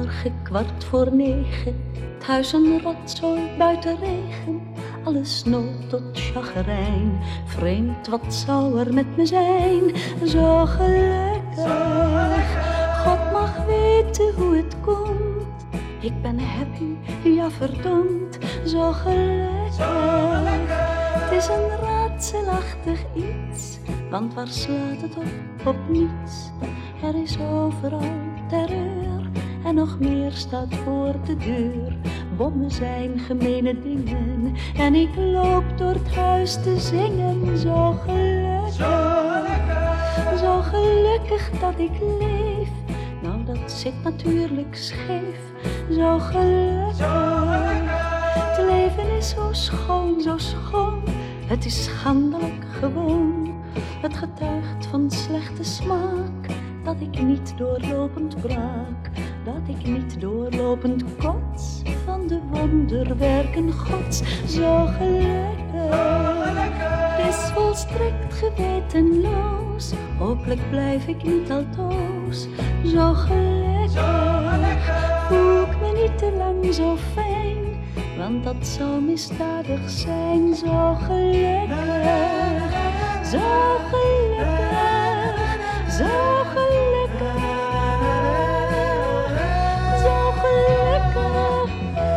morgen 8:15, het huis een rotzooi buiten regen, alles nood tot chagrijn. Vreemd, wat zou er met me zijn? Zo gelukkig, God mag weten hoe het komt. Ik ben happy, ja verdomd, zo gelukkig. Het is een raadselachtig iets, want waar slaat het op niets? Er is overal terreur en nog meer staat voor de deur. Bommen zijn gemene dingen en ik loop door het huis te zingen. Zo gelukkig, zo gelukkig dat ik leef. Nou, dat zit natuurlijk scheef. Zo gelukkig, het leven is zo schoon, zo schoon. Het is schandelijk gewoon. Het getuigt van slechte smaak, dat ik niet doorlopend braak, dat ik niet doorlopend kots van de wonderwerken Gods. Zo gelukkig, het is volstrekt gewetenloos, hopelijk blijf ik niet altoos. Zo gelukkig, voel ik me niet te lang zo fijn, want dat zou misdadig zijn. Zo gelukkig, zo gelukkig, zo gelukkig, zo gelukkig,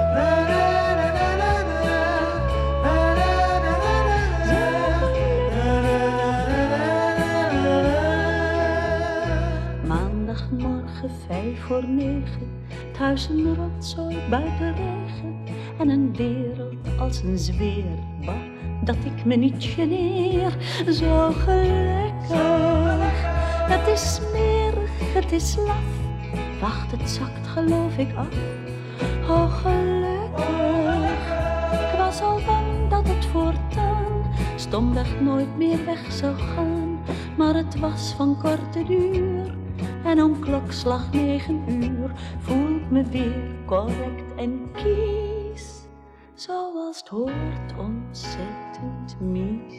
Maandagmorgen 8:55, het huis een rotzooi buiten regen en een wereld als een zweer. Bah, dat ik me niet geneer. Zo gelukkig, het is smerig, het is laf. Wacht, het zakt geloof ik af. Oh gelukkig, ik was al bang dat het voortaan stomweg nooit meer weg zou gaan. Maar het was van korte duur en om klokslag 9 voel ik me weer correct en kies, zoals het hoort, ontzettend mies.